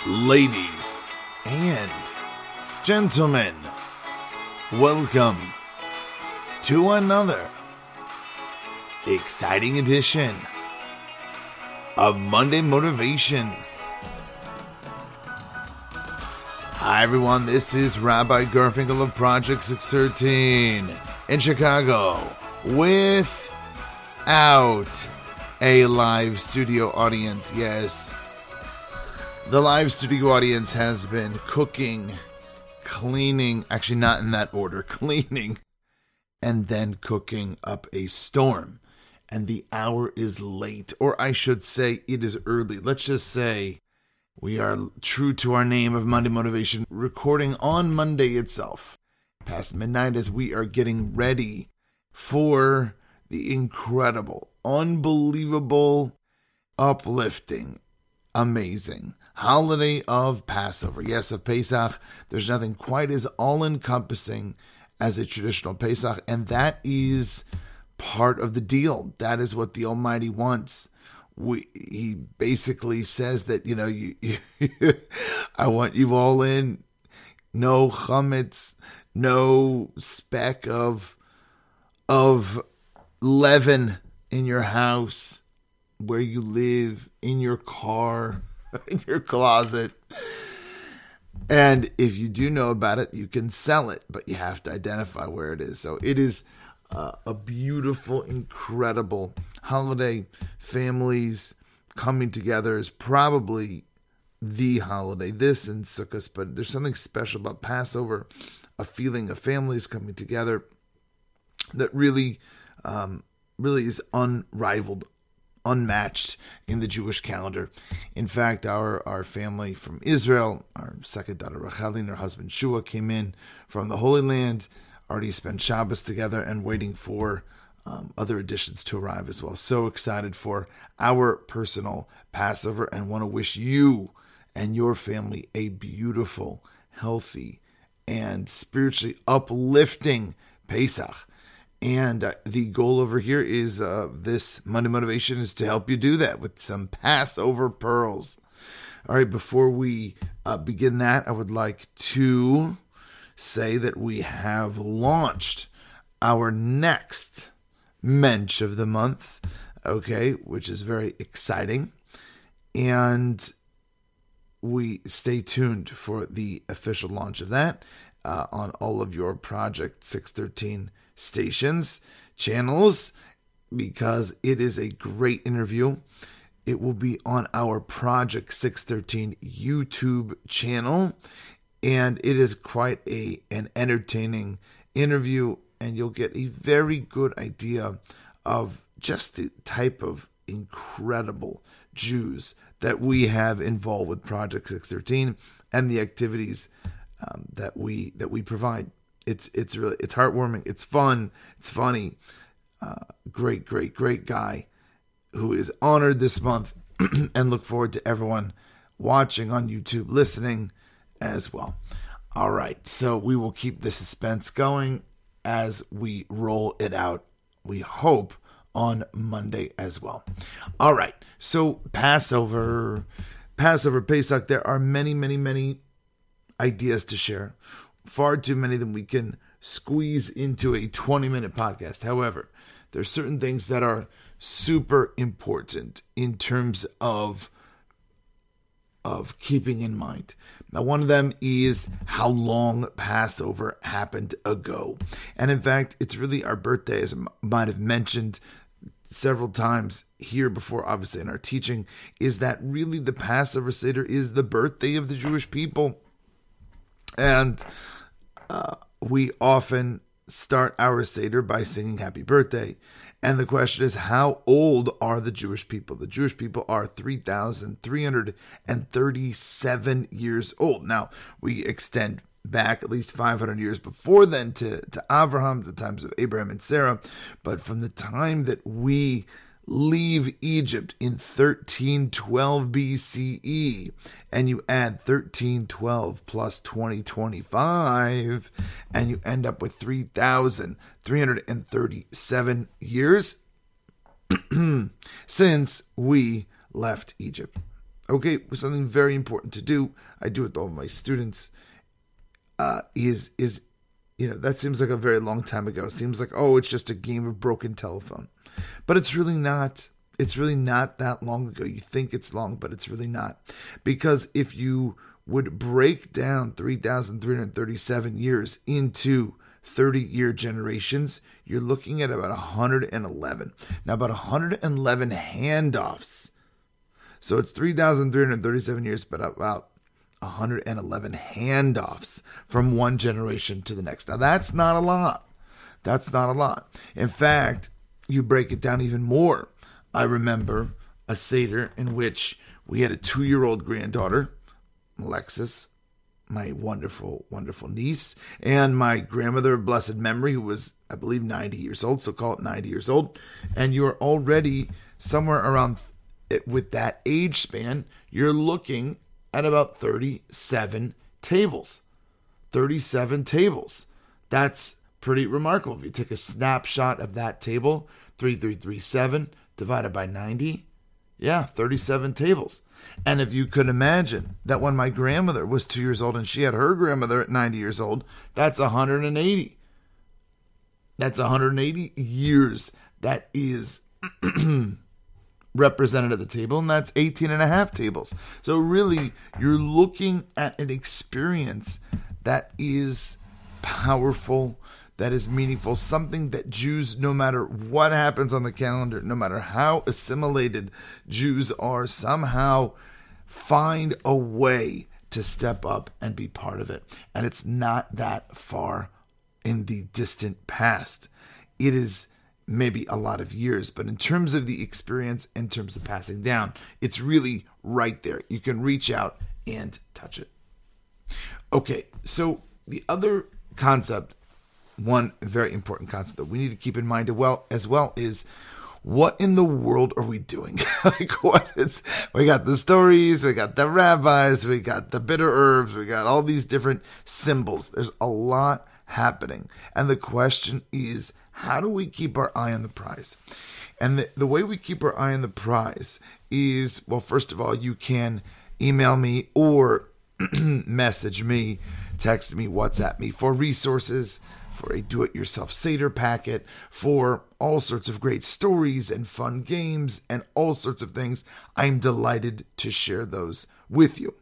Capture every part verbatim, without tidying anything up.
Ladies and gentlemen, welcome to another exciting edition of Monday Motivation. Hi everyone, this is Rabbi Garfinkel of Project six thirteen in Chicago without a live studio audience. Yes, the live studio audience has been cooking, cleaning, actually not in that order, cleaning, and then cooking up a storm. And the hour is late, or I should say it is early. Let's just say we are true to our name of Monday Motivation, recording on Monday itself, past midnight, as we are getting ready for the incredible, unbelievable, uplifting, amazing holiday of Passover. Yes, of Pesach. There's nothing quite as all-encompassing as a traditional Pesach, and that is part of the deal. That is what the Almighty wants. We, he basically says that, you know, you, you I want you all in. No chametz, no speck of of leaven in your house, where you live, in your car, in your closet. And if you do know about it, you can sell it, but you have to identify where it is. So it is uh, a beautiful, incredible holiday. Families coming together is probably the holiday. This and Sukkot, but there's something special about Passover, a feeling of families coming together that really, um, really is unrivaled, unmatched in the Jewish calendar. In fact, our, our family from Israel, our second daughter Rachel and her husband Shua came in from the Holy Land, already spent Shabbos together and waiting for um, other additions to arrive as well. So excited for our personal Passover and want to wish you and your family a beautiful, healthy, and spiritually uplifting Pesach. And uh, the goal over here is uh, this Monday Motivation is to help you do that with some Passover pearls. All right, before we uh, begin that, I would like to say that we have launched our next Mensch of the month, okay, which is very exciting. And we stay tuned for the official launch of that uh, on all of your Project six thirteen stations, channels, because it is a great interview. It will be on our Project six thirteen YouTube channel, and it is quite a an entertaining interview, and you'll get a very good idea of just the type of incredible Jews that we have involved with Project six thirteen and the activities um, that we that we provide. It's it's really it's heartwarming. It's fun. It's funny. Uh, great, great, great guy who is honored this month, and look forward to everyone watching on YouTube, listening as well. All right, so we will keep the suspense going as we roll it out. We hope on Monday as well. All right, so Passover, Passover, Pesach. There are many, many, many ideas to share. Far too many of them we can squeeze into a twenty-minute podcast. However, there's certain things that are super important in terms of, of keeping in mind. Now, one of them is how long Passover happened ago. And in fact, it's really our birthday, as I might have mentioned several times here before, obviously in our teaching, is that really the Passover Seder is the birthday of the Jewish people. And Uh, we often start our Seder by singing happy birthday. And the question is, how old are the Jewish people? The Jewish people are three thousand three hundred thirty-seven years old. Now, we extend back at least five hundred years before then to, to Abraham, the times of Abraham and Sarah. But from the time that we leave Egypt in thirteen twelve B C E, and you add thirteen twelve plus twenty twenty-five, and you end up with three thousand three hundred thirty-seven years since we left Egypt. okay, something very important to do. I do it with all of my students. Uh, is is you know that seems like a very long time ago. It seems like, oh, it's just a game of broken telephone, but it's really not. It's really not that long ago. You think it's long, but it's really not, because if you would break down three thousand three hundred thirty-seven years into thirty-year generations, you're looking at about one hundred eleven. Now, about one hundred eleven handoffs. So it's three thousand three hundred thirty-seven years, but about one hundred eleven handoffs from one generation to the next. Now, that's not a lot. That's not a lot. In fact, you break it down even more. I remember a Seder in which we had a two-year-old granddaughter, Alexis, my wonderful, wonderful niece, and my grandmother of blessed memory, who was, I believe, ninety years old, so call it ninety years old. And you're already somewhere around, with that age span, you're looking at about thirty-seven tables. thirty-seven tables. That's pretty remarkable. If you take a snapshot of that table, three thousand three hundred thirty-seven divided by ninety, yeah, thirty-seven tables. And if you could imagine that when my grandmother was two years old and she had her grandmother at ninety years old, that's one hundred eighty. That's one hundred eighty years that is represented at the table, and that's eighteen and a half tables. So really, you're looking at an experience that is powerful, that is meaningful, something that Jews, no matter what happens on the calendar, no matter how assimilated Jews are, somehow find a way to step up and be part of it. And it's not that far in the distant past. It is maybe a lot of years, but in terms of the experience, in terms of passing down, it's really right there. You can reach out and touch it. Okay, so the other concept, one very important concept that we need to keep in mind as well is, what in the world are we doing? Like, what is, we got the stories, we got the rabbis, we got the bitter herbs, we got all these different symbols. There's a lot happening. And the question is, how do we keep our eye on the prize? And the, the way we keep our eye on the prize is, well, first of all, you can email me or message me, text me, WhatsApp me for resources, for a do-it-yourself Seder packet, for all sorts of great stories and fun games and all sorts of things. I'm delighted to share those with you.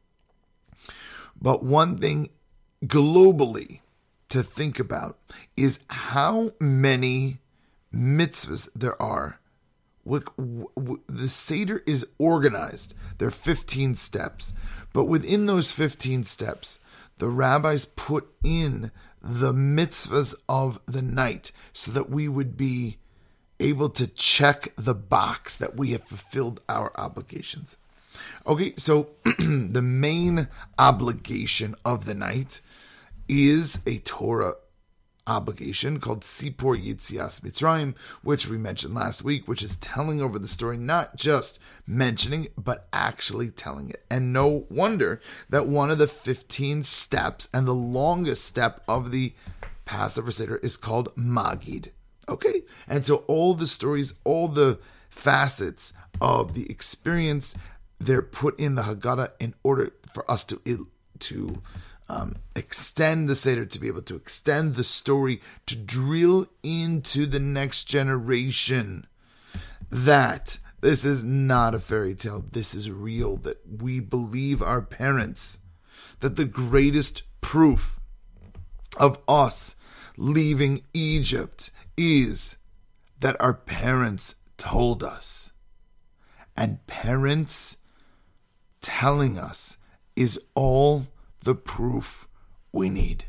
But one thing globally to think about is how many mitzvahs there are. The Seder is organized. There are fifteen steps. But within those fifteen steps, the rabbis put in the mitzvahs of the night so that we would be able to check the box that we have fulfilled our obligations. Okay, so the main obligation of the night is a Torah obligation called Sipor Yitzias Mitzrayim, which we mentioned last week, which is telling over the story, not just mentioning, but actually telling it. And no wonder that one of the fifteen steps and the longest step of the Passover Seder is called Magid. Okay? And so all the stories, all the facets of the experience, they're put in the Haggadah in order for us to to Um, extend the Seder, to be able to extend the story, to drill into the next generation that this is not a fairy tale, this is real, that we believe our parents, that the greatest proof of us leaving Egypt is that our parents told us. And parents telling us is all the proof we need.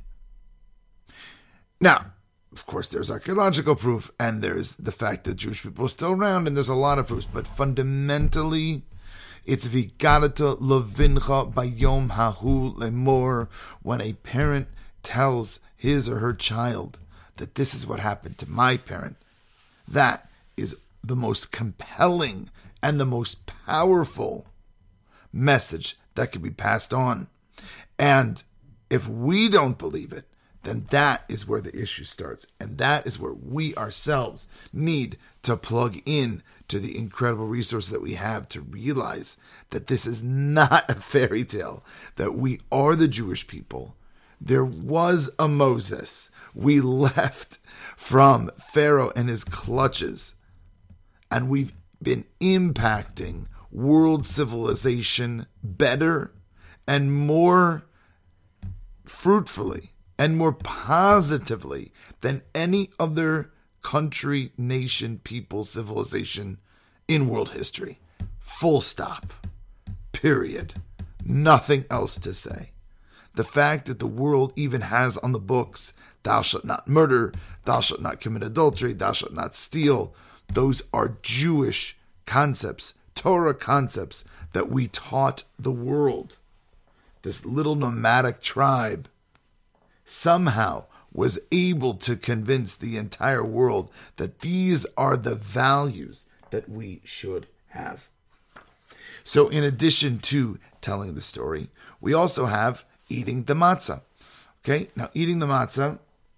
Now, of course, there's archaeological proof, and there's the fact that Jewish people are still around, and there's a lot of proofs, but fundamentally, it's Vigarata Levincha Bayom Hahu Lemor, when a parent tells his or her child that this is what happened to my parent. That is the most compelling and the most powerful message that can be passed on. And if we don't believe it, then that is where the issue starts. And that is where we ourselves need to plug in to the incredible resources that we have to realize that this is not a fairy tale, that we are the Jewish people. There was a Moses. We left from Pharaoh and his clutches, and we've been impacting world civilization better and more fruitfully and more positively than any other country, nation, people, civilization in world history. Full stop. Period. Nothing else to say. The fact that the world even has on the books, thou shalt not murder, thou shalt not commit adultery, thou shalt not steal, those are Jewish concepts, Torah concepts that we taught the world. This little nomadic tribe somehow was able to convince the entire world that these are the values that we should have. So in addition to telling the story, we also have eating the matzah. Okay, now eating the matzah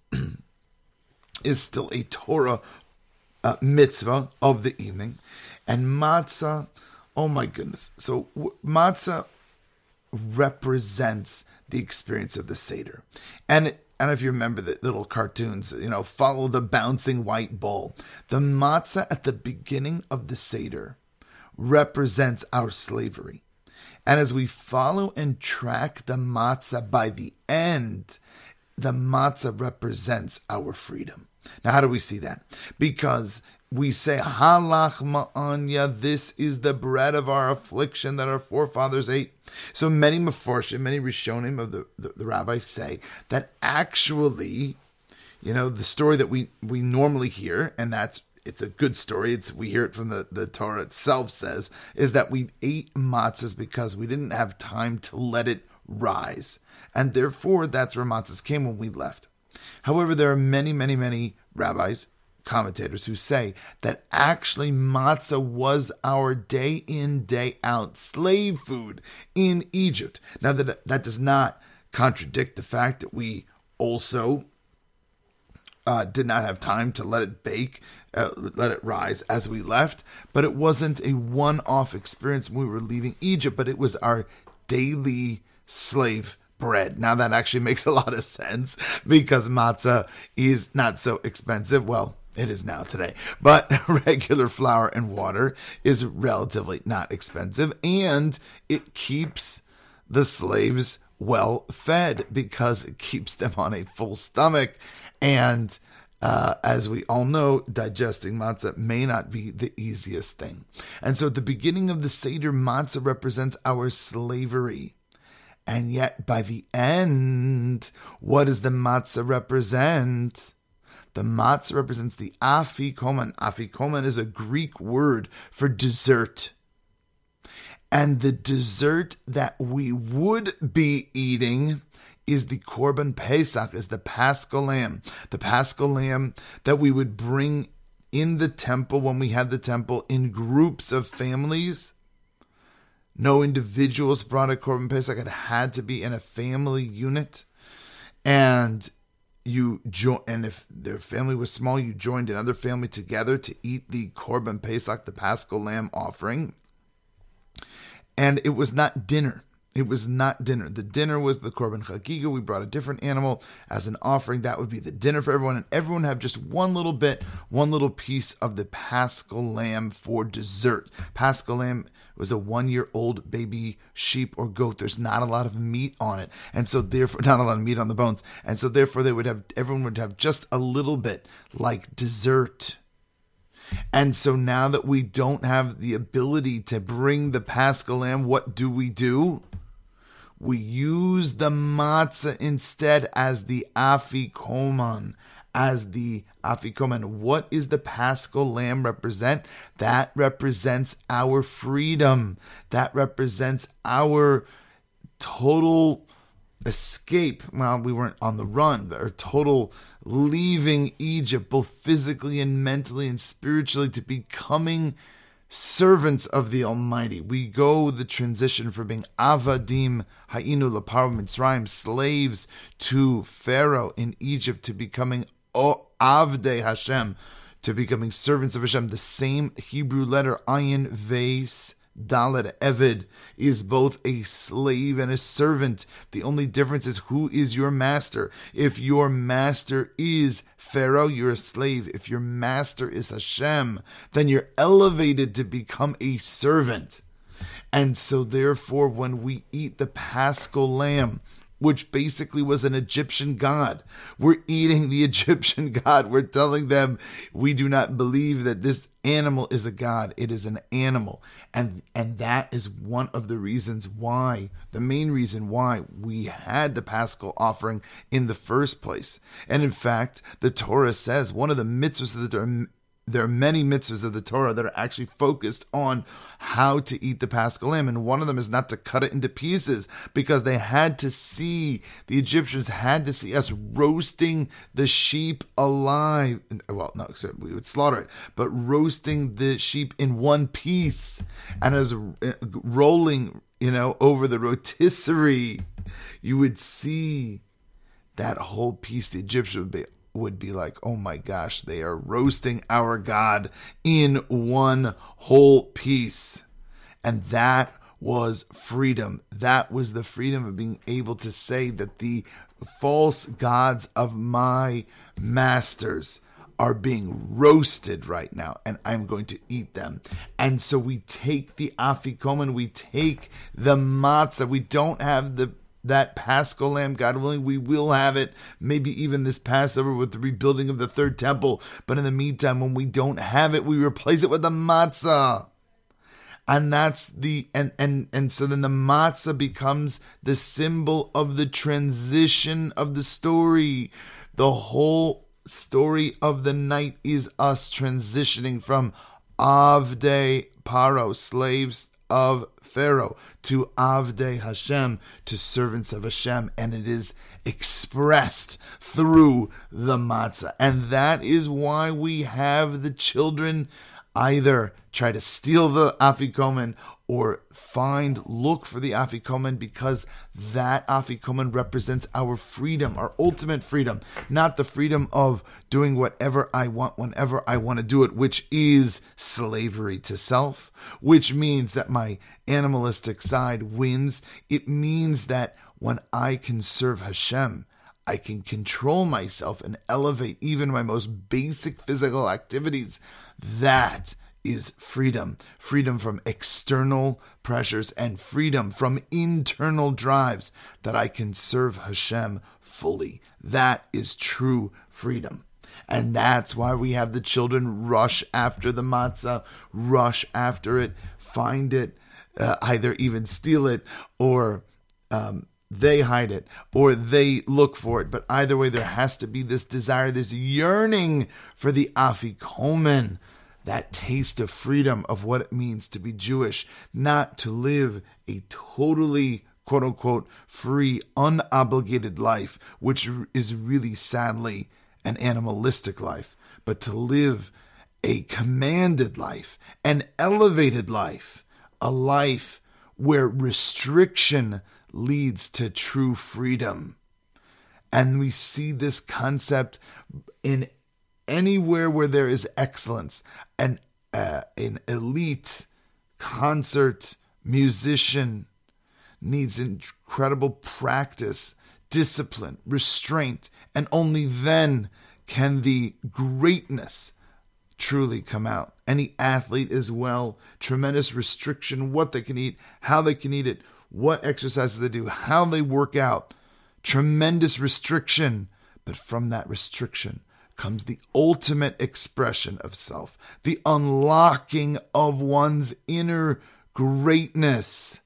is still a Torah uh, mitzvah of the evening. And matzah, oh my goodness. So w- matzah represents the experience of the Seder. And it, I don't know if you remember the little cartoons, you know, follow the bouncing white ball. The matzah at the beginning of the Seder represents our slavery. And as we follow and track the matzah by the end, the matzah represents our freedom. Now, how do we see that? Because we say, halach ma'anya, this is the bread of our affliction that our forefathers ate. So many Mefarshim, many Rishonim of the, the, the rabbis say that actually, you know, the story that we, we normally hear, and that's, it's a good story, it's we hear it from the, the Torah itself says, is that we ate matzahs because we didn't have time to let it rise. And therefore, that's where matzahs came when we left. However, there are many, many, many rabbis, commentators who say that actually matzah was our day in, day out slave food in Egypt. Now that that does not contradict the fact that we also uh, did not have time to let it bake, uh, let it rise as we left, but it wasn't a one-off experience when we were leaving Egypt, but it was our daily slave bread. Now that actually makes a lot of sense because matzah is not so expensive. Well, it is now today, but regular flour and water is relatively not expensive, and it keeps the slaves well fed because it keeps them on a full stomach. And uh, as we all know, digesting matzah may not be the easiest thing. And so at the beginning of the Seder, matzah represents our slavery. And yet by the end, what does the matzah represent? The matzah represents the afikoman. Afikoman is a Greek word for dessert. And the dessert that we would be eating is the Korban Pesach, is the Paschal Lamb. The Paschal Lamb that we would bring in the temple when we had the temple in groups of families. No individuals brought a Korban Pesach. It had to be in a family unit. And you jo- and if their family was small, you joined another family together to eat the Korban Pesach, the Paschal Lamb offering. And it was not dinner. It was not dinner. The dinner was the Korban Chagiga. We brought a different animal as an offering. That would be the dinner for everyone. And everyone would have just one little bit, one little piece of the Paschal Lamb for dessert. Paschal Lamb was a one-year-old baby sheep or goat. There's not a lot of meat on it. And so therefore, not a lot of meat on the bones. And so therefore, they would have, everyone would have just a little bit like dessert. And so now that we don't have the ability to bring the Paschal Lamb, what do we do? We use the matzah instead as the afikoman, as the afikoman. What is the Paschal Lamb represent? That represents our freedom. That represents our total escape. Well, we weren't on the run, but our total leaving Egypt, both physically and mentally and spiritually, to becoming servants of the Almighty. We go the transition from being avadim ha'inu l'paro Mitzrayim, slaves to Pharaoh in Egypt, to becoming avdei Hashem, to becoming servants of Hashem. The same Hebrew letter, ayin, veis, dalet, eved, is both a slave and a servant. The only difference is who is your master. If your master is Pharaoh, you're a slave. If your master is Hashem, then you're elevated to become a servant. And so therefore, when we eat the Paschal lamb, which basically was an Egyptian god, we're eating the Egyptian god. We're telling them we do not believe that this animal is a god. It is an animal. And, and that is one of the reasons why, the main reason why we had the Paschal offering in the first place. And in fact, the Torah says one of the mitzvahs that are There are many mitzvahs of the Torah that are actually focused on how to eat the Paschal lamb. And one of them is not to cut it into pieces, because they had to see, the Egyptians had to see us roasting the sheep alive. Well, no, except we would slaughter it, but roasting the sheep in one piece. And as rolling, you know, over the rotisserie, you would see that whole piece. The Egyptians would be would be like, oh my gosh, they are roasting our God in one whole piece. And that was freedom. That was the freedom of being able to say that the false gods of my masters are being roasted right now, and I'm going to eat them. And so we take the afikomen, we take the matzah. We don't have the that Paschal lamb, God willing, we will have it, maybe even this Passover with the rebuilding of the third temple. But in the meantime, when we don't have it, we replace it with the matzah. And that's the, and, and, and so then the matzah becomes the symbol of the transition of the story. The whole story of the night is us transitioning from Avdei Paro, slaves of Pharaoh, to Avdei Hashem, to servants of Hashem, and it is expressed through the matzah. And that is why we have the children either try to steal the afikomen or find, look for the afikomen, because that afikomen represents our freedom, our ultimate freedom, not the freedom of doing whatever I want whenever I want to do it, which is slavery to self, which means that my animalistic side wins. It means that when I can serve Hashem, I can control myself and elevate even my most basic physical activities. That is freedom. Freedom from external pressures and freedom from internal drives, that I can serve Hashem fully. That is true freedom. And that's why we have the children rush after the matzah, rush after it, find it, uh, either even steal it, or um, they hide it, or they look for it. But either way, there has to be this desire, this yearning for the afikomen, that taste of freedom, of what it means to be Jewish, not to live a totally, quote unquote, free, unobligated life, which is really sadly an animalistic life, but to live a commanded life, an elevated life, a life where restriction leads to true freedom. And we see this concept in anywhere where there is excellence. An, uh, an elite concert musician needs incredible practice, discipline, restraint, and only then can the greatness truly come out. Any athlete as well, tremendous restriction, what they can eat, how they can eat it, what exercises they do, how they work out, tremendous restriction. But from that restriction comes the ultimate expression of self, the unlocking of one's inner greatness.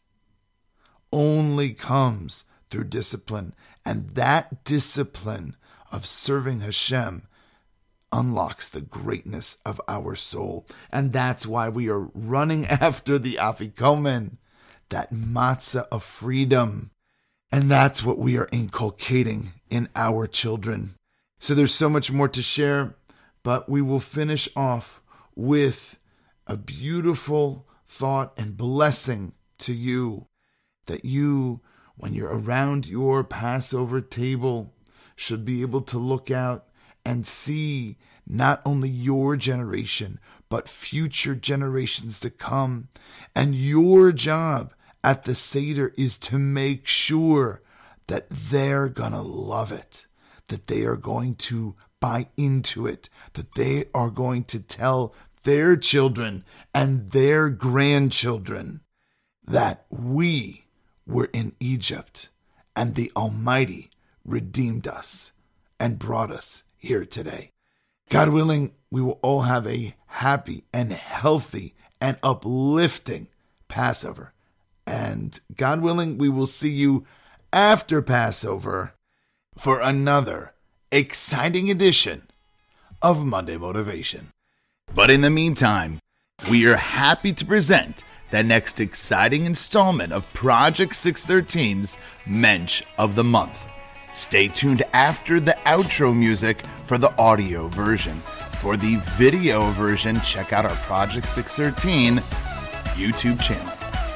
Only comes through discipline, and that discipline of serving Hashem unlocks the greatness of our soul. And that's why we are running after the afikomen, that matzah of freedom. And that's what we are inculcating in our children. So there's so much more to share, but we will finish off with a beautiful thought and blessing to you, that you, when you're around your Passover table, should be able to look out and see not only your generation, but future generations to come. And your job at the Seder is to make sure that they're going to love it, that they are going to buy into it, that they are going to tell their children and their grandchildren that we were in Egypt and the Almighty redeemed us and brought us here today. God willing, we will all have a happy and healthy and uplifting Passover. And God willing, we will see you after Passover for another exciting edition of Monday Motivation. But in the meantime, we are happy to present the next exciting installment of Project six thirteen's Mensch of the Month. Stay tuned after the outro music for the audio version. For the video version, check out our Project six thirteen YouTube channel.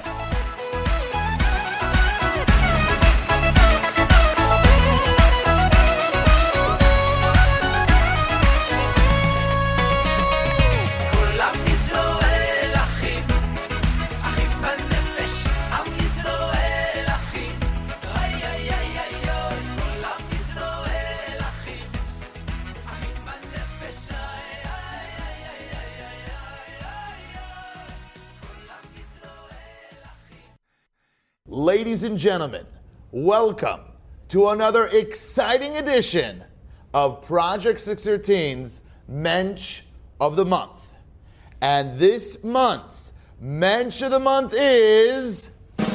Ladies and gentlemen, welcome to another exciting edition of Project six thirteen's Mensch of the Month. And this month's Mensch of the Month is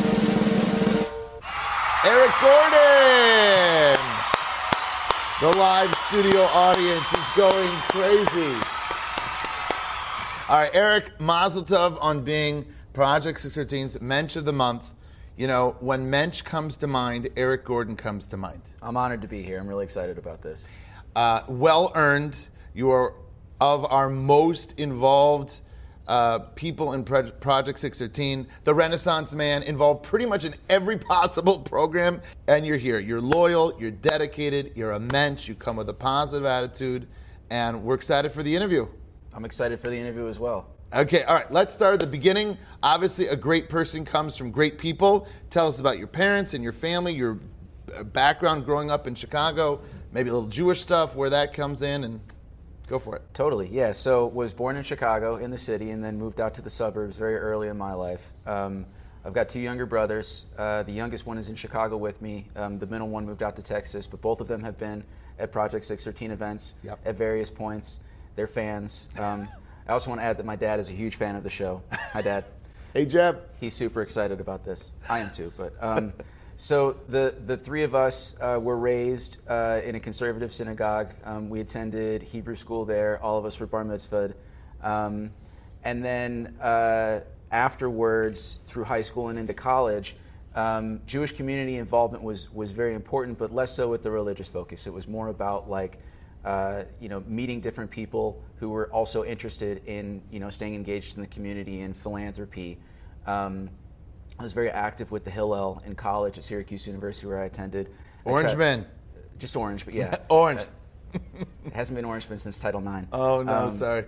Eric Gordon. The live studio audience is going crazy. All right, Eric, mazel tov on being Project six thirteen's Mensch of the Month. You know, when Mensch comes to mind, Eric Gordon comes to mind. I'm honored to be here. I'm really excited about this. Uh, well earned. You are of our most involved uh, people in Pro- Project six thirteen. The Renaissance man, involved pretty much in every possible program. And you're here. You're loyal. You're dedicated. You're a mensch. You come with a positive attitude. And we're excited for the interview. I'm excited for the interview as well. Okay, all right, let's start at the beginning. Obviously, a great person comes from great people. Tell us about your parents and your family, your background growing up in Chicago, maybe a little Jewish stuff, where that comes in, and go for it. Totally, yeah. So was born in Chicago, in the city, and then moved out to the suburbs very early in my life. Um, I've got two younger brothers. Uh, the youngest one is in Chicago with me. Um, the middle one moved out to Texas, but both of them have been at Project six thirteen events yep. at various points. They're fans. Um, I also want to add that my dad is a huge fan of the show. Hi, Dad. Hey, Jeb. He's super excited about this. I am too. But um, so the the three of us uh, were raised uh, in a conservative synagogue. Um, we attended Hebrew school there. All of us were bar mitzvahed. Um, and then uh, afterwards, through high school and into college, um, Jewish community involvement was was very important, but less so with the religious focus. It was more about like Uh, you know, meeting different people who were also interested in, you know, staying engaged in the community and philanthropy. Um, I was very active with the Hillel in college at Syracuse University, where I attended. Orange Men. Just Orange, but yeah. Orange. Uh, it hasn't been Orange Men since Title nine. Oh, no, um, sorry.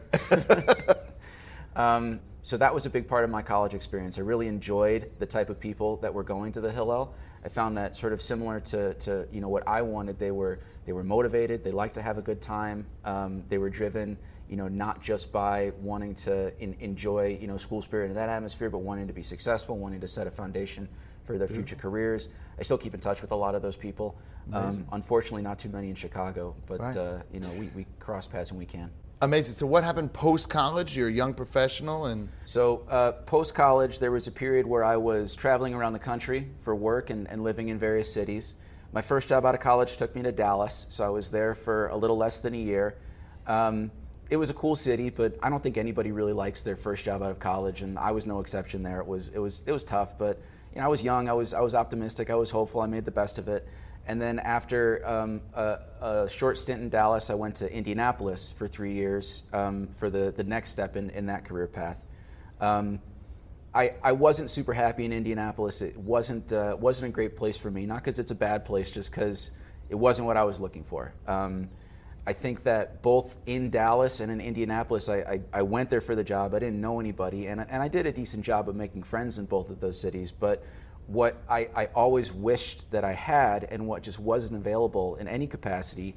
um, so that was a big part of my college experience. I really enjoyed the type of people that were going to the Hillel. I found that sort of similar to, to you know, what I wanted. They were they were motivated. They liked to have a good time. Um, they were driven, you know, not just by wanting to in, enjoy, you know, school spirit in that atmosphere, but wanting to be successful, wanting to set a foundation for their future careers. I still keep in touch with a lot of those people. Um, unfortunately, not too many in Chicago, but right. uh, you know, we, we cross paths when we can. Amazing. So what happened post-college? You're a young professional, and so uh, post-college, there was a period where I was traveling around the country for work and, and living in various cities. My first job out of college took me to Dallas, so I was there for a little less than a year. Um, it was a cool city, but I don't think anybody really likes their first job out of college, and I was no exception there. It was it was it was tough, but you know, I was young, I was I was optimistic, I was hopeful, I made the best of it. And then after um, a, a short stint in Dallas, I went to Indianapolis for three years um, for the, the next step in, in that career path. Um, I, I wasn't super happy in Indianapolis. It wasn't uh, wasn't a great place for me, not because it's a bad place, just because it wasn't what I was looking for. Um, I think that both in Dallas and in Indianapolis, I, I, I went there for the job. I didn't know anybody, and, and I did a decent job of making friends in both of those cities. But what I, I always wished that I had, and what just wasn't available in any capacity,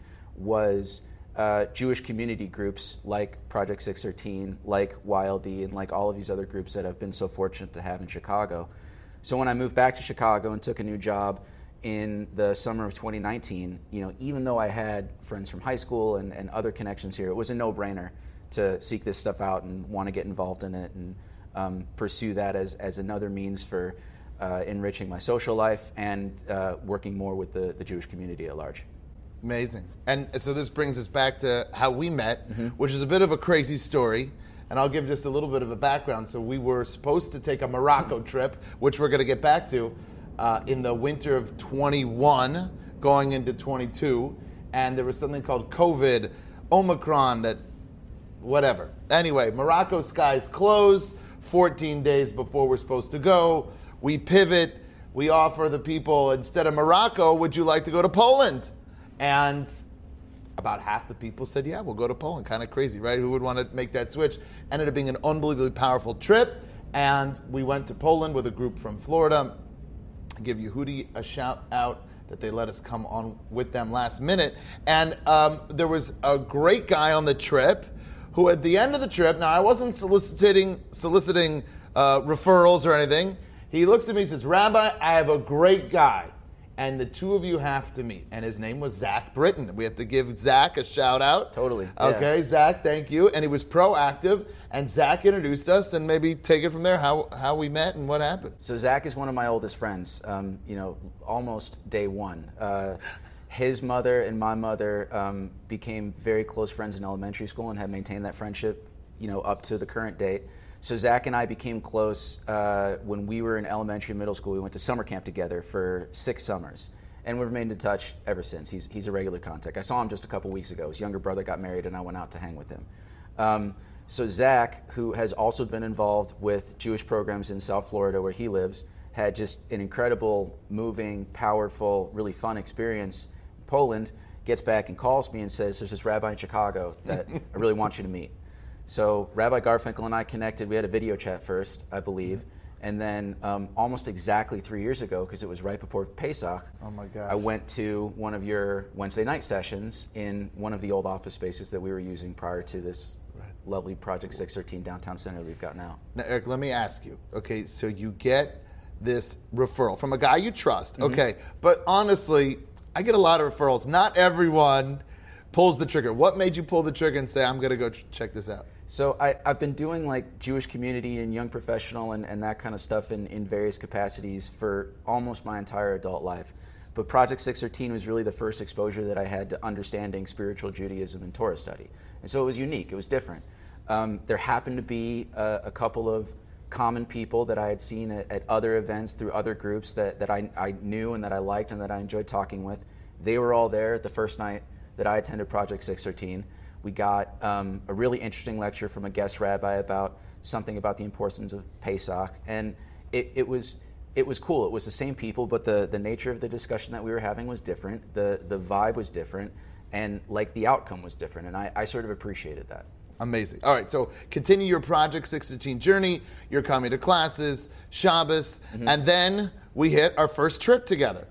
was uh, Jewish community groups like Project six thirteen, like Y L D, and like all of these other groups that I've been so fortunate to have in Chicago. So when I moved back to Chicago and took a new job in the summer of twenty nineteen, you know, even though I had friends from high school and, and other connections here, it was a no-brainer to seek this stuff out and want to get involved in it and um, pursue that as, as another means for uh, enriching my social life and uh, working more with the, the Jewish community at large. Amazing. And so this brings us back to how we met, Mm-hmm. which is a bit of a crazy story. And I'll give just a little bit of a background. So we were supposed to take a Morocco trip, which we're going to get back to, uh, in the winter of twenty-one, going into twenty-two. And there was something called COVID, Omicron, that whatever. Anyway, Morocco skies close fourteen days before we're supposed to go. We pivot. We offer the people, instead of Morocco, would you like to go to Poland? And about half the people said, yeah, we'll go to Poland. Kind of crazy, right? Who would want to make that switch? Ended up being an unbelievably powerful trip. And we went to Poland with a group from Florida. I give Yehudi a shout out that they let us come on with them last minute. And um, there was a great guy on the trip who at the end of the trip, now I wasn't soliciting, soliciting uh, referrals or anything. He looks at me and says, Rabbi, I have a great guy, and the two of you have to meet. And his name was Zach Britton. We have to give Zach a shout out. Totally. Yeah. Okay, Zach, thank you. And he was proactive, and Zach introduced us, and maybe take it from there, how how we met and what happened. So Zach is one of my oldest friends, um, you know, almost day one. Uh, his mother and my mother um, became very close friends in elementary school and have maintained that friendship, you know, up to the current date. So Zach and I became close uh, when we were in elementary and middle school. We went to summer camp together for six summers, and we've remained in touch ever since. He's he's a regular contact. I saw him just a couple weeks ago. His younger brother got married, and I went out to hang with him. Um, so Zach, who has also been involved with Jewish programs in South Florida where he lives, had just an incredible, moving, powerful, really fun experience in Poland, gets back and calls me and says, there's this rabbi in Chicago that I really want you to meet. So Rabbi Garfinkel and I connected. We had a video chat first, I believe. And then um, almost exactly three years ago, because it was right before Pesach, Oh my gosh. I went to one of your Wednesday night sessions in one of the old office spaces that we were using prior to this Right. lovely Project six thirteen downtown center we've got now. Now, Eric, let me ask you. Okay, so you get this referral from a guy you trust. Mm-hmm. Okay, but honestly, I get a lot of referrals. Not everyone pulls the trigger. What made you pull the trigger and say, I'm going to go ch- check this out? So I, I've been doing like Jewish community and young professional and, and that kind of stuff in, in various capacities for almost my entire adult life. But Project six thirteen was really the first exposure that I had to understanding spiritual Judaism and Torah study. And so it was unique, it was different. Um, there happened to be a, a couple of common people that I had seen at, at other events through other groups that, that I, I knew and that I liked and that I enjoyed talking with. They were all there the first night that I attended Project six thirteen. We got um, a really interesting lecture from a guest rabbi about something about the importance of Pesach, and it, it was it was cool. It was the same people, but the, the nature of the discussion that we were having was different. The the vibe was different, and like the outcome was different, and I, I sort of appreciated that. Amazing. All right, so continue your Project six thirteen journey. You're coming to classes, Shabbos, mm-hmm. and then we hit our first trip together.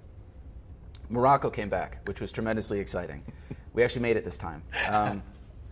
Morocco came back, which was tremendously exciting. We actually made it this time. Um,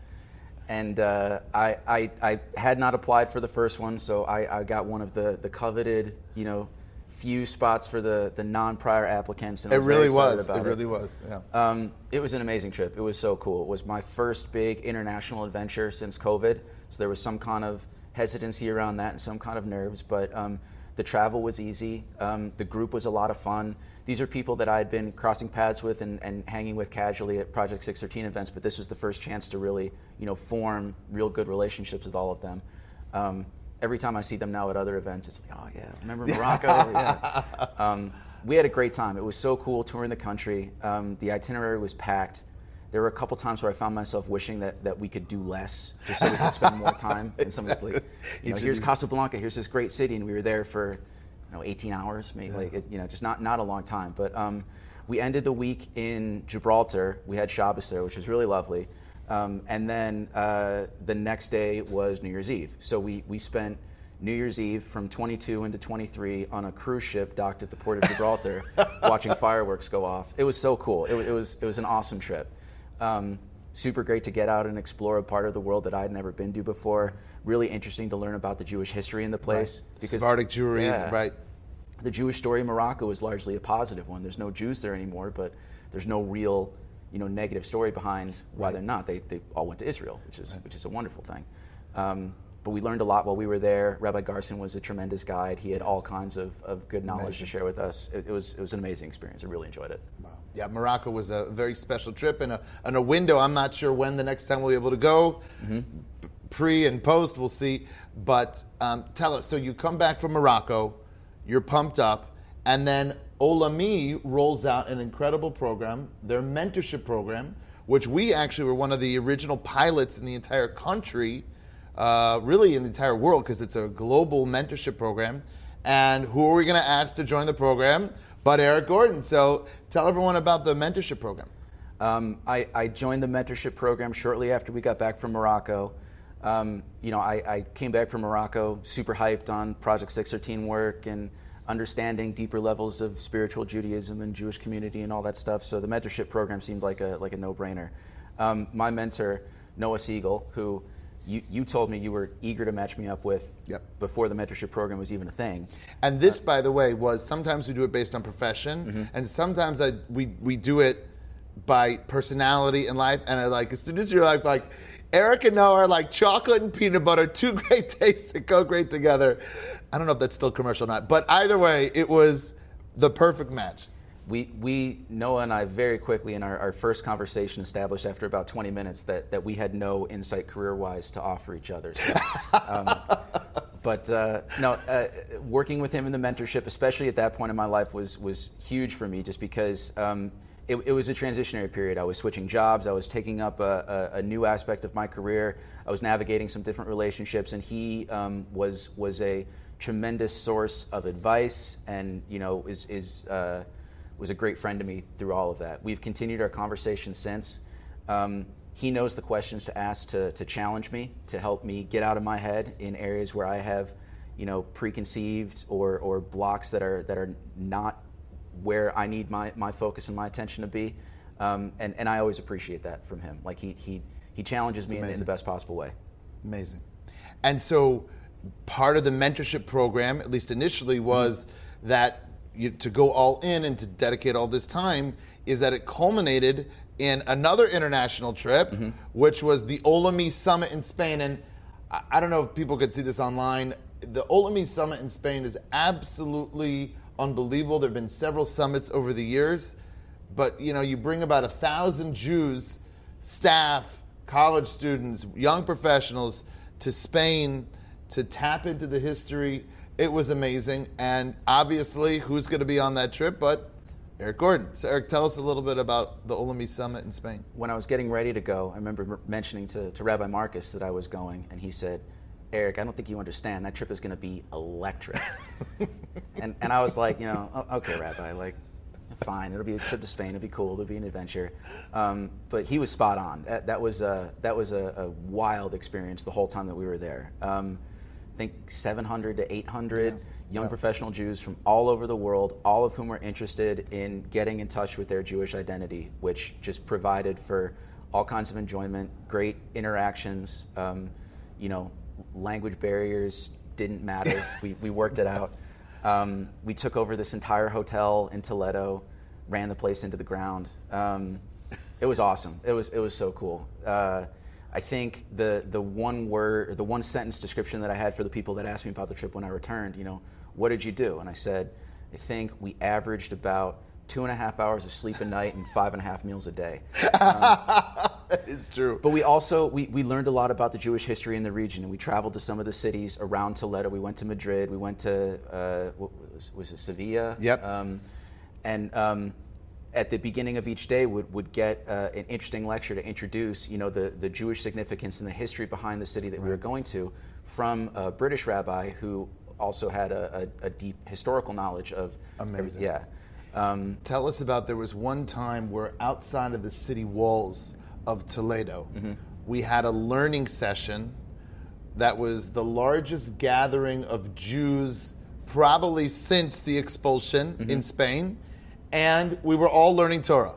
and uh, I, I, I had not applied for the first one, so I, I got one of the, the coveted, you know, few spots for the, the non-prior applicants. And I it was really very excited was. about It really was. Yeah. Um, it was an amazing trip. It was so cool. It was my first big international adventure since COVID, so there was some kind of hesitancy around that and some kind of nerves, but um, the travel was easy. Um, the group was a lot of fun. These are people that I had been crossing paths with and, and hanging with casually at Project six thirteen events, but this was the first chance to really, you know, form real good relationships with all of them. Um, every time I see them now at other events, it's like, oh yeah, remember Morocco? Yeah. Um, we had a great time. It was so cool touring the country. Um, the itinerary was packed. There were a couple times where I found myself wishing that, that we could do less, just so we could spend more time in some of the places. You know, here's Casablanca, here's this great city, and we were there for, you know, eighteen hours, maybe, yeah. like, it, you know, just not, not a long time. But um, we ended the week in Gibraltar. We had Shabbos there, which was really lovely. Um, and then uh, the next day was New Year's Eve. So we, we spent New Year's Eve from twenty-two into twenty-three on a cruise ship docked at the port of Gibraltar, watching fireworks go off. It was so cool. It, it was it was an awesome trip. Um, super great to get out and explore a part of the world that I'd never been to before. Really interesting to learn about the Jewish history in the place. Right. Because, Sephardic Jewry, yeah, right. The Jewish story in Morocco is largely a positive one. There's no Jews there anymore, but there's no real, you know, negative story behind why right. they're not. They they all went to Israel, which is right. which is a wonderful thing. Um, but we learned a lot while we were there. Rabbi Garson was a tremendous guide. He had yes. all kinds of, of good knowledge amazing. to share with us. It, it was it was an amazing experience. I really enjoyed it. Wow. Yeah, Morocco was a very special trip and a and a window. I'm not sure when the next time we'll be able to go. Mm-hmm. Pre and post, we'll see. But um, tell us, so you come back from Morocco, you're pumped up, and then Olami rolls out an incredible program, their mentorship program, which we actually were one of the original pilots in the entire country, uh, really in the entire world, because it's a global mentorship program. And who are we going to ask to join the program but Eric Gordon? So tell everyone about the mentorship program. Um, I, I joined the mentorship program shortly after we got back from Morocco. Um, you know, I, I came back from Morocco super hyped on Project six thirteen work and understanding deeper levels of spiritual Judaism and Jewish community and all that stuff. So the mentorship program seemed like a like a no-brainer. Um, my mentor, Noah Siegel, who you, you told me you were eager to match me up with yep. before the mentorship program was even a thing. And this, uh, by the way, was sometimes we do it based on profession, mm-hmm. and sometimes I, we we do it by personality and life. And I like as soon as you're like like. Eric and Noah are like chocolate and peanut butter, two great tastes that go great together. I don't know if that's still commercial or not, but either way, it was the perfect match. We, we Noah and I very quickly in our, our first conversation established after about twenty minutes that, that we had no insight career-wise to offer each other. So, um, but uh, no, uh, working with him in the mentorship, especially at that point in my life, was was huge for me just because um, It, it was a transitionary period. I was switching jobs. I was taking up a, a, a new aspect of my career. I was navigating some different relationships, and he um, was was a tremendous source of advice, and you know is is uh, was a great friend to me through all of that. We've continued our conversation since. Um, he knows the questions to ask to to challenge me, to help me get out of my head in areas where I have, you know, preconceived or or blocks that are that are not where I need my, my focus and my attention to be, um, and and I always appreciate that from him. Like he he he challenges it's me in, in the best possible way. Amazing. And so, part of the mentorship program, at least initially, was mm-hmm. that you, to go all in and to dedicate all this time, is that it culminated in another international trip, mm-hmm. which was the Olami Summit in Spain. And I, I don't know if people could see this online. The Olami Summit in Spain is absolutely unbelievable. There have been several summits over the years, but you know, you bring about a thousand Jews, staff, college students, young professionals to Spain to tap into the history. It was amazing, and obviously, who's going to be on that trip but Eric Gordon. So Eric, tell us a little bit about the Olami Summit in Spain. When I was getting ready to go, I remember mentioning to, to Rabbi Marcus that I was going, and he said, Eric, I don't think you understand. That trip is going to be electric. and and I was like, you know, oh, okay, Rabbi, like, fine. It'll be a trip to Spain. It'll be cool. It'll be an adventure. Um, but he was spot on. That, that was a that was a, a wild experience the whole time that we were there. Um, I think seven hundred to eight hundred yeah. young yeah. professional Jews from all over the world, all of whom were interested in getting in touch with their Jewish identity, which just provided for all kinds of enjoyment, great interactions. Um, you know. Language barriers didn't matter. we we worked it out. Um, we took over this entire hotel in Toledo, ran the place into the ground. Um, it was awesome. It was it was so cool. Uh, I think the the one word, or the one sentence description that I had for the people that asked me about the trip when I returned, you know, what did you do? And I said, I think we averaged about two and a half hours of sleep a night and five and a half meals a day. Um, It's true. But we also, we, we learned a lot about the Jewish history in the region, and we traveled to some of the cities around Toledo. We went to Madrid. We went to, uh, what was, was it Sevilla? Yep. Um, and um, at the beginning of each day would, would get uh, an interesting lecture to introduce, you know, the, the Jewish significance and the history behind the city that right. we were going to from a British rabbi who also had a, a, a deep historical knowledge of. Amazing. Yeah. Um, Tell us about, there was one time where outside of the city walls of Toledo, mm-hmm. we had a learning session that was the largest gathering of Jews probably since the expulsion mm-hmm. in Spain, and we were all learning Torah.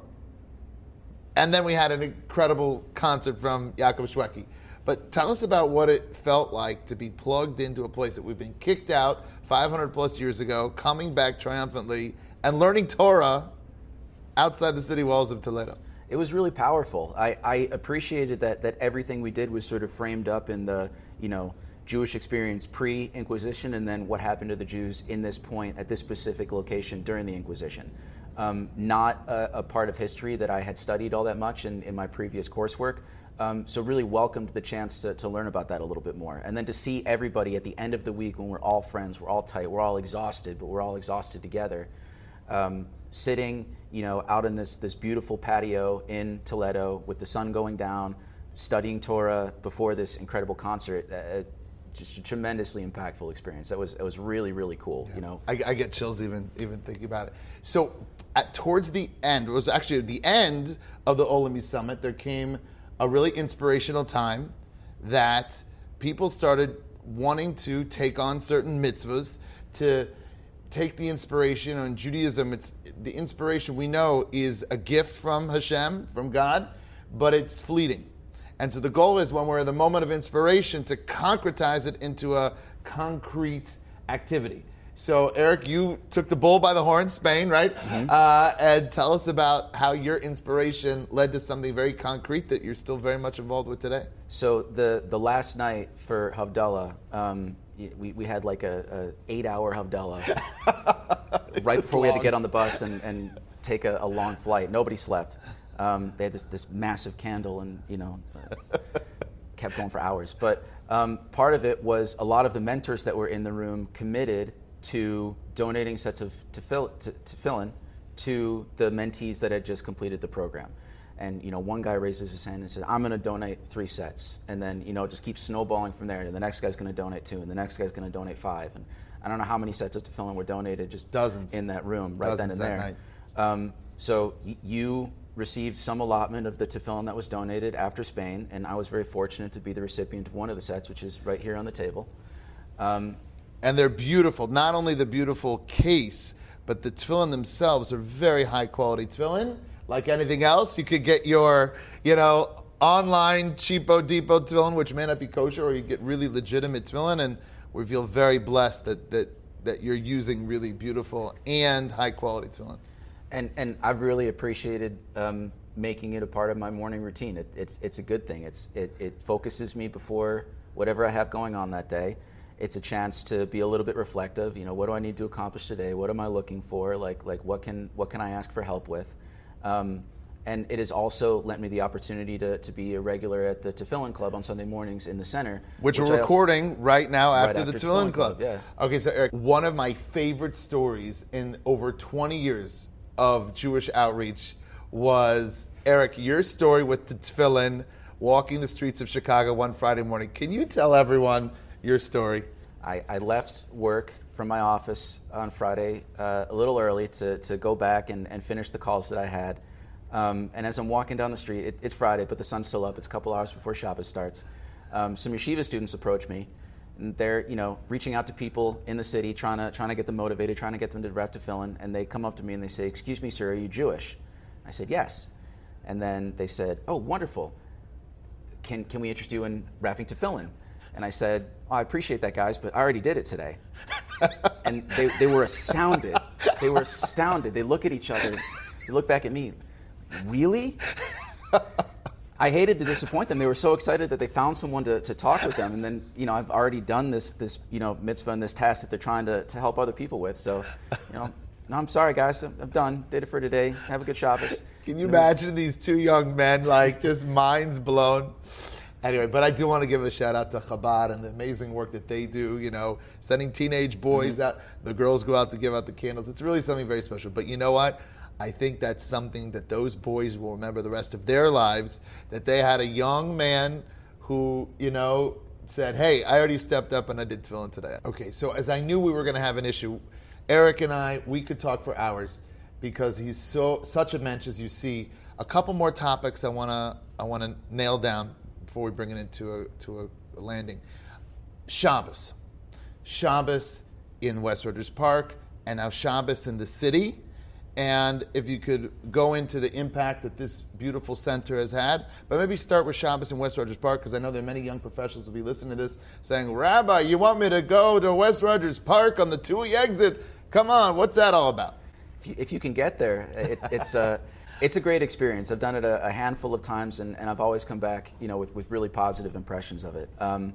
And then we had an incredible concert from Yaakov Shweki. But tell us about what it felt like to be plugged into a place that we've been kicked out five hundred plus years ago, coming back triumphantly, and learning Torah outside the city walls of Toledo. It was really powerful. I, I appreciated that that everything we did was sort of framed up in the, you know, Jewish experience pre-Inquisition, and then what happened to the Jews in this point at this specific location during the Inquisition. Um, not a, a part of history that I had studied all that much in, in my previous coursework. Um, so really welcomed the chance to, to learn about that a little bit more. And then to see everybody at the end of the week when we're all friends, we're all tight, we're all exhausted, but we're all exhausted together. Um, sitting, you know, out in this this beautiful patio in Toledo with the sun going down, studying Torah before this incredible concert. Uh, just a tremendously impactful experience. That was it was really, really cool. Yeah. You know, I, I get chills even even thinking about it. So at towards the end, it was actually at the end of the Olami Summit, there came a really inspirational time that people started wanting to take on certain mitzvahs, to take the inspiration on Judaism. It's the inspiration we know is a gift from Hashem, from God, but it's fleeting. And so the goal is, when we're in the moment of inspiration, to concretize it into a concrete activity. So Eric, you took the bull by the horn, Spain, right? Mm-hmm. Uh, and tell us about how your inspiration led to something very concrete that you're still very much involved with today. So the, the last night for Havdalah, um, we, we had like a, a eight hour Havdalah right before long. We had to get on the bus and, and take a, a long flight. Nobody slept. Um, they had this, this massive candle and, you know, uh, kept going for hours. But um, part of it was a lot of the mentors that were in the room committed to donating sets of tefillin to, tefillin to the mentees that had just completed the program. And, you know, one guy raises his hand and says, I'm going to donate three sets. And then, you know, it just keeps snowballing from there. And the next guy's going to donate two, and the next guy's going to donate five. And I don't know how many sets of tefillin were donated, just dozens in that room right dozens then and there. Um, so y- you received some allotment of the tefillin that was donated after Spain, and I was very fortunate to be the recipient of one of the sets, which is right here on the table. Um, and they're beautiful. Not only the beautiful case, but the tefillin themselves are very high quality tefillin. Like anything else, you could get your, you know, online cheapo depot tefillin, which may not be kosher, or you get really legitimate tefillin, and we feel very blessed that that that you're using really beautiful and high quality tefillin. And and I've really appreciated um, making it a part of my morning routine. It, it's it's a good thing. It's it, it focuses me before whatever I have going on that day. It's a chance to be a little bit reflective. You know, what do I need to accomplish today? What am I looking for? Like like what can what can I ask for help with? Um, and it has also lent me the opportunity to, to be a regular at the Tefillin Club on Sunday mornings in the center. Which, which we're recording also, right now after, right after the Tefillin, Tefillin Club. Club. Yeah. Okay, so Eric, one of my favorite stories in over twenty years of Jewish outreach was, Eric, your story with the Tefillin, walking the streets of Chicago one Friday morning. Can you tell everyone your story? I, I left work from my office on Friday uh, a little early to, to go back and, and finish the calls that I had. Um, and as I'm walking down the street, it, it's Friday, but the sun's still up. It's a couple hours before Shabbos starts. Um, some yeshiva students approach me, and they're, you know, reaching out to people in the city, trying to trying to get them motivated, trying to get them to wrap tefillin. And they come up to me and they say, "Excuse me, sir, are you Jewish?" I said, "Yes." And then they said, "Oh, wonderful. Can can we interest you in wrapping tefillin?" And I said, oh, I appreciate that, guys, but I already did it today. And they, they were astounded. They were astounded. They look at each other. They look back at me. Really? I hated to disappoint them. They were so excited that they found someone to, to talk with them. And then, you know, I've already done this, this you know, mitzvah and this task that they're trying to, to help other people with. So, you know, no, I'm sorry, guys. I'm, I'm done. Did it for today. Have a good Shabbos. Can you imagine these two young men, like, just minds blown? Anyway, but I do want to give a shout out to Chabad and the amazing work that they do, you know, sending teenage boys mm-hmm. out, the girls go out to give out the candles. It's really something very special. But you know what? I think that's something that those boys will remember the rest of their lives, that they had a young man who, you know, said, hey, I already stepped up and I did tefillin today. Okay, so as I knew we were going to have an issue, Eric and I, we could talk for hours because he's so such a mensch, as you see. A couple more topics I want to I want to nail down before we bring it into a to a landing. Shabbos. Shabbos in West Rogers Park, and now Shabbos in the city. And if you could go into the impact that this beautiful center has had, but maybe start with Shabbos in West Rogers Park, because I know there are many young professionals who will be listening to this saying, Rabbi, you want me to go to West Rogers Park on the Tui exit? Come on, what's that all about? If you, if you can get there, it, it's a it's a great experience. I've done it a, a handful of times, and, and I've always come back, you know, with, with really positive impressions of it. Um,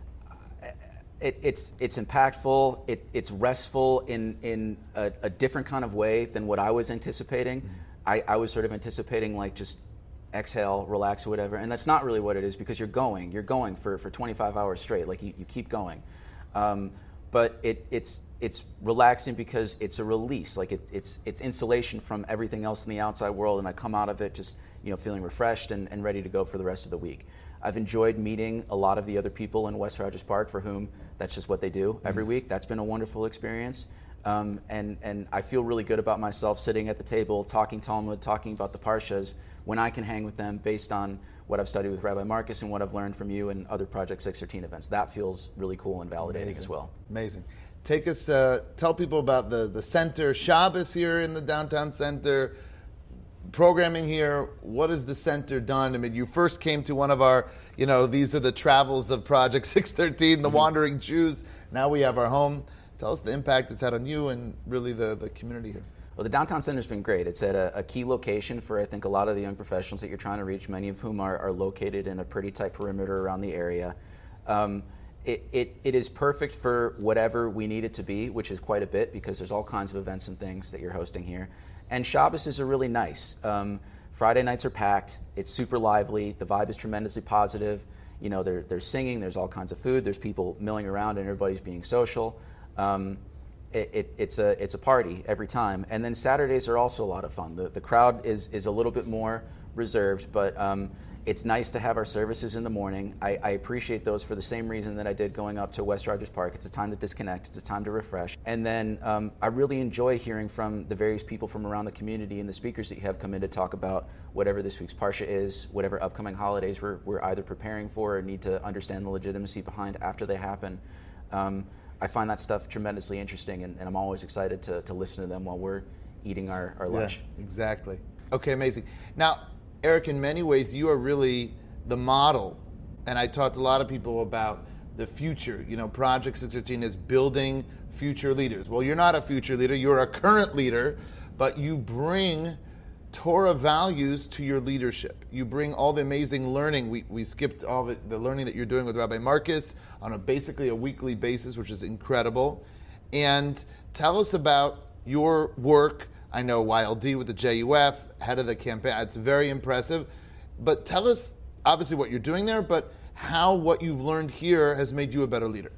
It, it's it's impactful. It, it's restful in in a, a different kind of way than what I was anticipating. Mm-hmm. I, I was sort of anticipating like just exhale, relax, or whatever, and that's not really what it is, because you're going, you're going for, for twenty-five hours straight. Like you, you keep going, um, but it it's it's relaxing because it's a release. Like it, it's it's insulation from everything else in the outside world, and I come out of it just you know feeling refreshed and, and ready to go for the rest of the week. I've enjoyed meeting a lot of the other people in West Rogers Park for whom that's just what they do every week. That's been a wonderful experience. Um, and, and I feel really good about myself sitting at the table, talking Talmud, talking about the Parshas, when I can hang with them based on what I've studied with Rabbi Marcus and what I've learned from you and other Project six thirteen events. That feels really cool and validating Amazing. as well. Amazing. Take us, uh, tell people about the, the center, Shabbos here in the downtown center, programming here. What has the center done? I mean, you first came to one of our, you know, these are the travels of Project six thirteen, the mm-hmm. Wandering Jews. Now we have our home. Tell us the impact it's had on you and really the, the community here. Well, the downtown center's been great. It's at a, a key location for, I think, a lot of the young professionals that you're trying to reach, many of whom are, are located in a pretty tight perimeter around the area. Um, it, it, it is perfect for whatever we need it to be, which is quite a bit, because there's all kinds of events and things that you're hosting here. And Shabbos is really nice. Um, Friday nights are packed. It's super lively. The vibe is tremendously positive. You know, there, there's singing. There's all kinds of food. There's people milling around, and everybody's being social. Um, it, it, it's a it's a party every time. And then Saturdays are also a lot of fun. The the crowd is is a little bit more reserved, but um, it's nice to have our services in the morning. I, I appreciate those for the same reason that I did going up to West Rogers Park. It's a time to disconnect. It's a time to refresh. And then um, I really enjoy hearing from the various people from around the community and the speakers that you have come in to talk about whatever this week's Parsha is, whatever upcoming holidays we're, we're either preparing for or need to understand the legitimacy behind after they happen. Um, I find that stuff tremendously interesting, and, and I'm always excited to, to listen to them while we're eating our, our lunch. Yeah, exactly. Okay, amazing. Now, Eric, in many ways, you are really the model, and I talked to a lot of people about the future. You know, Project six thirteen is building future leaders. Well, you're not a future leader, you're a current leader, but you bring Torah values to your leadership. You bring all the amazing learning. We we skipped all the, the learning that you're doing with Rabbi Marcus on a basically a weekly basis, which is incredible. And tell us about your work. I know Y L D with the J U F, head of the campaign. It's very impressive. But tell us, obviously, what you're doing there, but how what you've learned here has made you a better leader.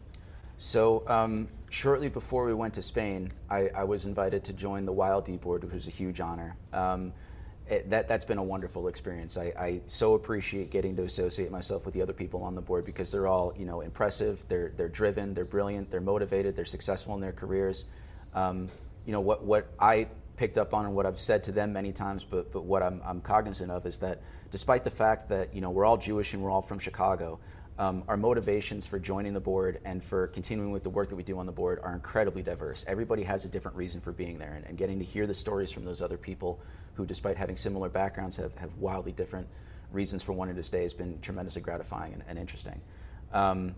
So um, shortly before we went to Spain, I, I was invited to join the Y L D board, which was a huge honor. Um, it, that, that's been a wonderful experience. I, I so appreciate getting to associate myself with the other people on the board, because they're all, you know, impressive, they're, they're driven, they're brilliant, they're motivated, they're successful in their careers. Um, you know, what, what I picked up on and what I've said to them many times, but, but what I'm, I'm cognizant of is that despite the fact that, you know, we're all Jewish and we're all from Chicago, Um, our motivations for joining the board and for continuing with the work that we do on the board are incredibly diverse. Everybody has a different reason for being there, and, and getting to hear the stories from those other people who, despite having similar backgrounds, have, have wildly different reasons for wanting to stay has been tremendously gratifying and, and interesting. Um,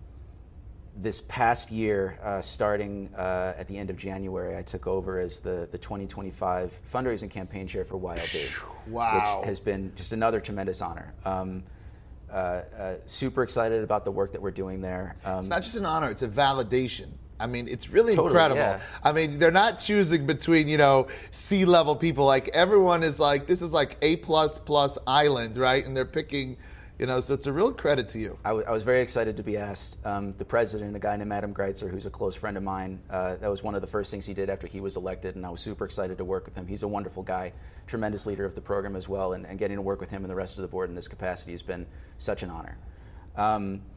this past year, uh, starting uh, at the end of January, I took over as the, the twenty twenty-five fundraising campaign chair for Y L D, wow. which has been just another tremendous honor. Um, Uh, uh, super excited about the work that we're doing there. Um, it's not just an honor, it's a validation. I mean, it's really totally, incredible. Yeah. I mean, they're not choosing between, you know, C-level people. Like, everyone is like, this is like A plus plus island, right? And they're picking, you know, so it's a real credit to you. I, w- I was very excited to be asked. Um, the president, a guy named Adam Greitzer, who's a close friend of mine, uh, that was one of the first things he did after he was elected, and I was super excited to work with him. He's a wonderful guy, tremendous leader of the program as well, and, and getting to work with him and the rest of the board in this capacity has been such an honor. Um,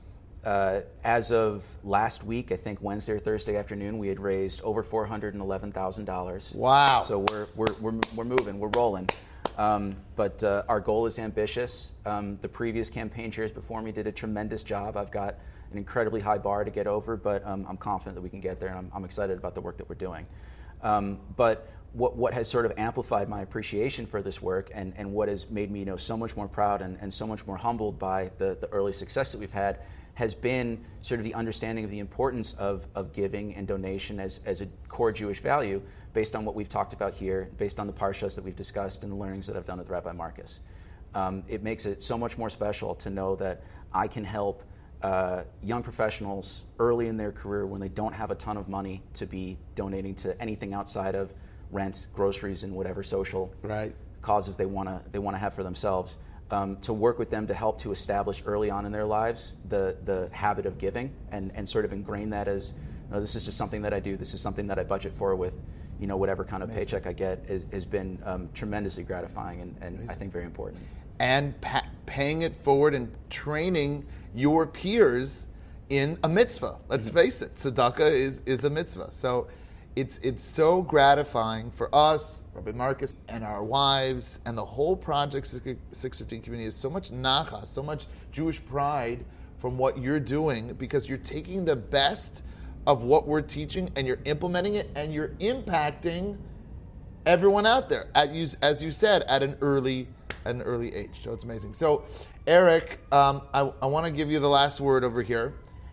uh, as of last week, I think Wednesday or Thursday afternoon, we had raised over four hundred eleven thousand dollars. Wow. So we're, we're, we're, we're moving, we're rolling. Um, but uh, our goal is ambitious. Um, the previous campaign chairs before me did a tremendous job. I've got an incredibly high bar to get over, but um, I'm confident that we can get there, and I'm, I'm excited about the work that we're doing. Um, but what, what has sort of amplified my appreciation for this work, and, and what has made me, you know, so much more proud and, and so much more humbled by the, the early success that we've had, has been sort of the understanding of the importance of, of giving and donation as, as a core Jewish value, based on what we've talked about here, based on the parshas that we've discussed and the learnings that I've done with Rabbi Marcus. Um, it makes it so much more special to know that I can help uh, young professionals early in their career, when they don't have a ton of money to be donating to anything outside of rent, groceries, and whatever social right. causes they want to they want to have for themselves. Um, to work with them to help to establish early on in their lives the the habit of giving, and, and sort of ingrain that as, you know, this is just something that I do, this is something that I budget for with, you know, whatever kind of Amazing. Paycheck I get, is, has been um, tremendously gratifying and, and I think very important. And pa- paying it forward and training your peers in a mitzvah. Let's mm-hmm. face it, tzedakah is, is a mitzvah. So it's it's so gratifying for us, Rabbi Marcus, and our wives, and the whole Project six fifteen community is so much nachas, so much Jewish pride from what you're doing, because you're taking the best of what we're teaching and you're implementing it, and you're impacting everyone out there, at you, as you said, at an early at an early age. So it's amazing. So Eric, um, I, I want to give you the last word over here,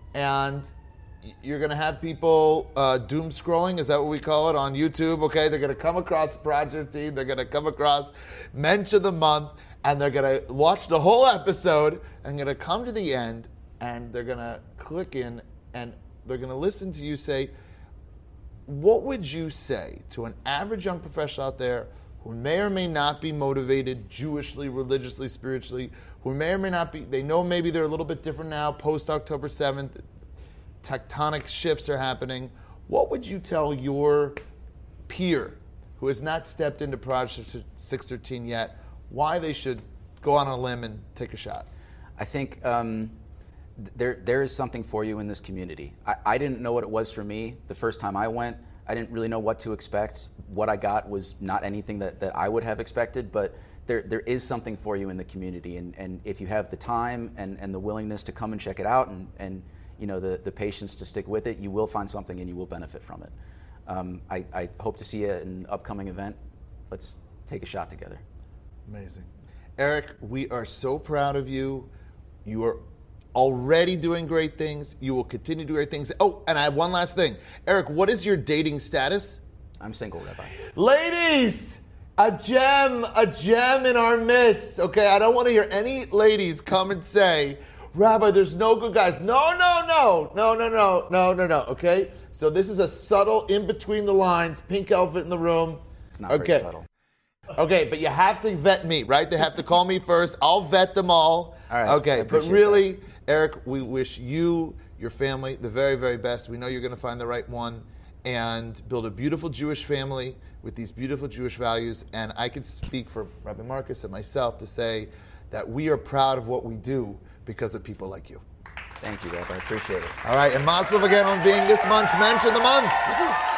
and you're going to have people uh, doom scrolling, is that what we call it, on YouTube, okay? They're going to come across Project Team, they're going to come across Mensch of the Month, and they're going to watch the whole episode, and going to come to the end, and they're going to click in, and they're going to listen to you say, what would you say to an average young professional out there who may or may not be motivated Jewishly, religiously, spiritually, who may or may not be, they know maybe they're a little bit different now, post-October seventh, tectonic shifts are happening. What would you tell your peer who has not stepped into Project six thirteen yet, why they should go on a limb and take a shot? I think um, there there is something for you in this community. I, I didn't know what it was for me the first time I went. I didn't really know what to expect. What I got was not anything that, that I would have expected, but there there is something for you in the community. And, and if you have the time and, and the willingness to come and check it out, and, and you know, the, the patience to stick with it, you will find something and you will benefit from it. Um, I, I hope to see you at an upcoming event. Let's take a shot together. Amazing. Eric, we are so proud of you. You are already doing great things. You will continue to do great things. Oh, and I have one last thing. Eric, what is your dating status? I'm single, Rabbi. Ladies, a gem, a gem in our midst. Okay, I don't want to hear any ladies come and say, Rabbi, there's no good guys. No, no, no, no, no, no, no, no, no, okay? So this is a subtle, in between the lines, pink elephant in the room. It's not okay. very subtle. Okay, but you have to vet me, right? They have to call me first. I'll vet them all. All right. Okay, but really, that. Eric, we wish you, your family, the very, very best. We know you're going to find the right one and build a beautiful Jewish family with these beautiful Jewish values. And I can speak for Rabbi Marcus and myself to say that we are proud of what we do because of people like you. Thank you, Rabbi. I appreciate it. All right, and Mazel again on being this month's Mensch of the Month.